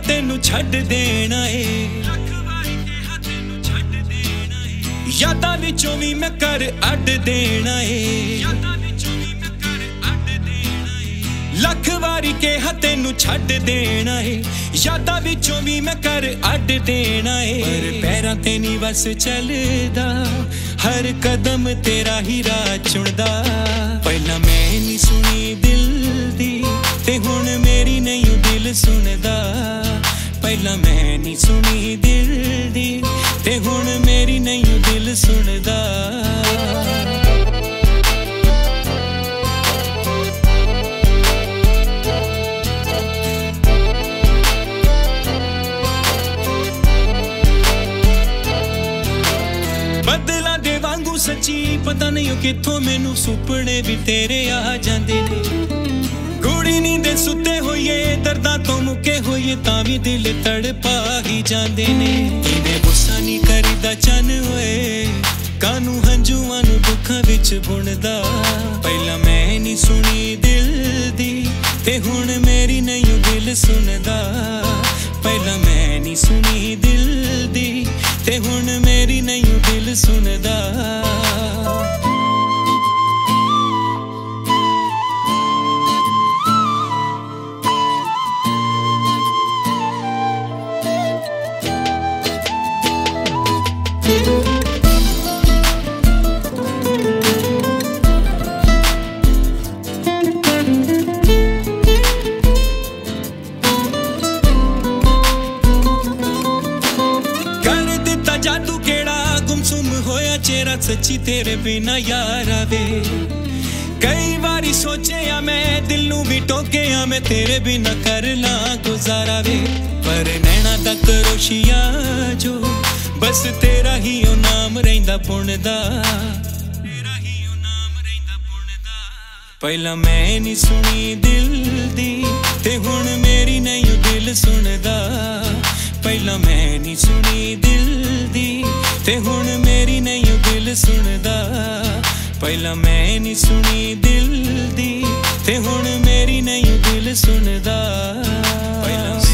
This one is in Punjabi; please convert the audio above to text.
ਤੈਨੂੰ ਛੱਡ ਦੇਣਾ ਏ, ਯਾਦਾਂ ਵਿੱਚੋਂ ਵੀ ਮੈਂ ਕਰ ਅੱਡ ਦੇਣਾ ਏ, ਲੱਖ ਵਾਰੀ ਕਿਹਾ ਤੈਨੂੰ ਛੱਡ ਦੇਣਾ ਏ, ਯਾਦਾਂ ਵਿੱਚੋਂ ਵੀ ਮੈਂ ਕਰ ਅੱਡ ਦੇਣਾ ਏ। ਪਰ ਪੈਰਾਂ ਤੇ ਨਹੀਂ ਬਸ ਚੱਲਦਾ, ਹਰ ਕਦਮ ਤੇਰਾ ਹੀ ਰਾਹ ਚੁਣਦਾ। ਪਹਿਲਾਂ ਮੈਂ ਨਹੀਂ ਸੁਣੀ ਦਿਲ ਦੀ ਤੇ ਹੁਣ ਮੇਰੀ ਨਹੀਂ ਦਿਲ ਸੁਣਦਾ। ਪਹਿਲਾਂ ਮੈਂ ਨਹੀਂ ਸੁਣੀ ਦਿਲ ਦੀ ਤੇ ਹੁਣ ਮੇਰੀ ਨਹੀਂ ਦਿਲ ਸੁਣਦਾ। ਬਦਲਾਂ ਦੇ ਵਾਂਗੂ ਸੱਚੀ ਪਤਾ ਨਹੀਂ ਕਿੱਥੋਂ ਮੈਨੂੰ ਸੁਪਨੇ ਵੀ ਤੇਰੇ ਆ ਜਾਂਦੇ ਨੇ। ਗੂੜੀ ਨੀਂਦੇ ਸੁੱਤੇ ਹੋਈਏ, ਦਰਦਾਂ ਤੋਂ ਮੁੱਕੇ ਹੋਈਏ, ਤਾਂ ਵੀ ਦਿਲ ਤੜਪਾ ਹੀ ਜਾਂਦੇ ਨੇ। ਕਿਵੇਂ ਗੁੱਸਾ ਨਹੀਂ ਕਰੀਦਾ ਚੰਨ ਹੋਏ, ਕਾਨੂੰ ਹੰਝੂਆਂ ਨੂੰ ਦੁੱਖਾਂ ਵਿੱਚ ਬੁਣਦਾ। ਪਹਿਲਾਂ ਮੈਂ ਨਹੀਂ ਸੁਣੀ ਦਿਲ ਦੀ ਤੇ ਹੁਣ ਮੇਰੀ ਨਹੀਂ ਦਿਲ ਸੁਣਦਾ। ਪਹਿਲਾਂ ਮੈਂ ਨਹੀਂ ਸੁਣੀ ਦਿਲ ਦੀ ਤੇ ਹੁਣ ਮੇਰੀ ਨਹੀਂ ਦਿਲ ਸੁਣਦਾ। ਜਾਦੂ ਕਿਹੜਾ ਗੁੰਮਸੁੰਮ ਹੋਇਆ ਚਿਹਰਾ ਸੱਚੀ ਤੇਰੇ ਬਿਨਾ ਯਾਰਾ ਵੇ। ਕਈ ਵਾਰੀ ਸੋਚਿਆ ਮੈਂ ਦਿਲ ਨੂੰ ਵੀ ਟੋਕਿਆ ਮੈਂ ਤੇਰੇ ਬਿਨਾ ਕਰ ਲਾਂ ਗੁਜ਼ਾਰਾ ਵੇ। ਪਰ ਨੈਣਾ ਦਾ ਕਰੋਸ਼ੀਆ ਜੋ ਬਸ ਤੇਰਾ ਹੀ ਉਹ ਨਾਮ ਰਹਿੰਦਾ ਪੁਣਦਾ। ਪਹਿਲਾਂ ਮੈਂ ਨਹੀਂ ਸੁਣੀ ਦਿਲ ਦੀ ਤੇ ਹੁਣ ਮੇਰੀ ਨਹੀਂ ਦਿਲ ਸੁਣਦਾ। ਪਹਿਲਾਂ ਮੈਂ ਨਹੀਂ ਸੁਣੀ ਦਿਲ ਦੀ ਤੇ ਹੁਣ ਮੇਰੀ ਨਹੀਂ ਦਿਲ ਸੁਣਦਾ। ਪਹਿਲਾਂ ਮੈਂ ਨਹੀਂ ਸੁਣੀ ਦਿਲ ਦੀ ਤੇ ਹੁਣ ਮੇਰੀ ਨਹੀਂ ਦਿਲ ਸੁਣਦਾ।